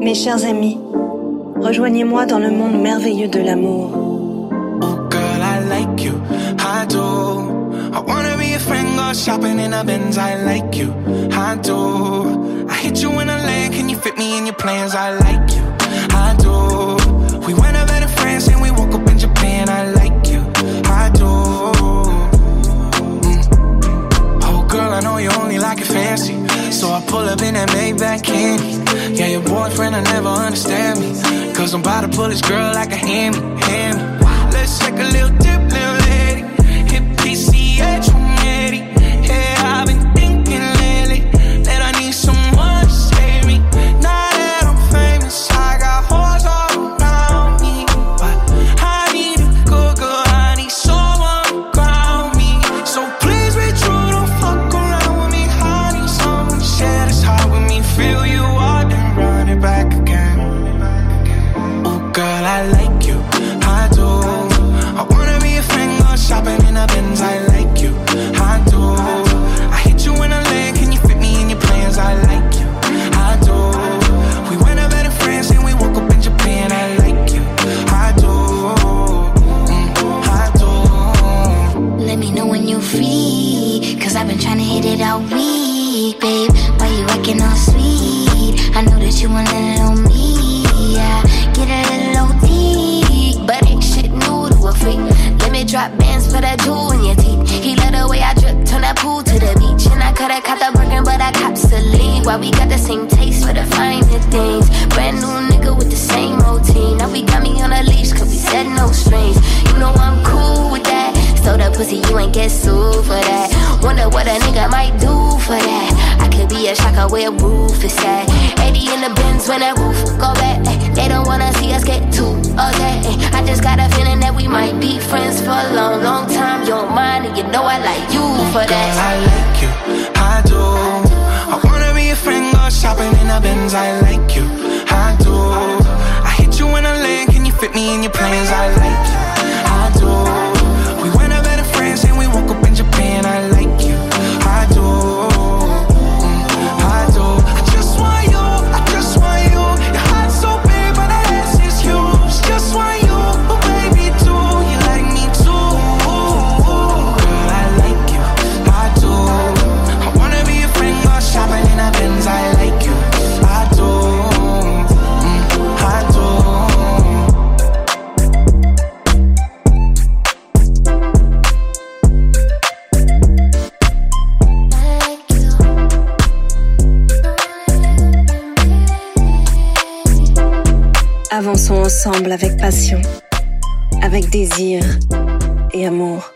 Mes chers amis, rejoignez-moi dans le monde merveilleux de l'amour. Oh girl, I like you, I do. I wanna be a friend, go shopping in a Benz, I like you, I do. I hit you in a land, can you fit me in your plans, I like you, I do. We went over to France and we woke up in Japan, I like you, I do. Oh girl, I know you only like it fancy, so I pull up in that Maybach candy. Yeah, your boyfriend will never understand me, cause I'm about to pull this girl like a hammy. Let's take a little dip, little lady. Hit PCH, I'm ready. Yeah, I've been thinking lately that I need someone to save me. Now that I'm famous, I got hoes all around me, but I need a good girl, I need someone to ground me. So please be true, don't fuck around with me. I need someone to share this heart with me. Feel you out and run it back again. Oh girl, I like you, I do. I wanna be a friend, go shopping in a Benz, I like you, I do. I hit you in a lane, can you fit me in your plans, I like you, I do. We went over to France and we woke up in Japan, I like you, I do, I do. Let me know when you're free, cause I've been trying to hit it all week, babe. Why you acting all sweet? I know that you want a little on me, yeah. Get a little OT, but ain't shit new to a freak. Let me drop bands for that jewel in your teeth. He let the way I drip, turn that pool to the beach. And I coulda caught the Birkin, but I copped Celine. Why we got the same taste for the finer things. Brand new nigga with the same routine. Now we got me on a leash, cause we said no strings. You know I'm cool with that. So the pussy, you ain't get sued for that. Wonder what a nigga might do for that. I could be a shocker where roof is at. 80 in the Benz when that roof go back. They don't wanna see us get too okay. I just got a feeling that we might be friends for a long, long time. You don't mind, and you know I like you for that. Girl, I like you, I do. I wanna be a friend, go shopping in a Benz, I like you, I do. I hit you in a lane, can you fit me in your plans, I like you, I do. We went over to France and we woke up in Japan, I like you, I do, I do. I just want you, I just want you. Your heart's so big, but that ass is huge. Just want you, oh baby, too. You like me too. Girl, I like you, I do. I wanna be a friend, go shopping in a Benz, I like you, I do, I do. Avançons ensemble avec passion, avec désir et amour.